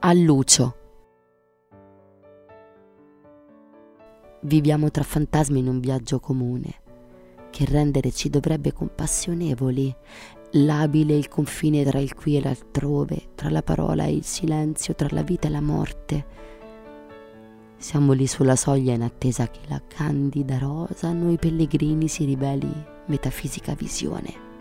A Lucio. Viviamo tra fantasmi in un viaggio comune che rendere ci dovrebbe compassionevoli, labile il confine tra il qui e l'altrove, tra la parola e il silenzio, tra la vita e la morte. Siamo lì sulla soglia in attesa che la candida rosa a noi pellegrini si riveli metafisica visione.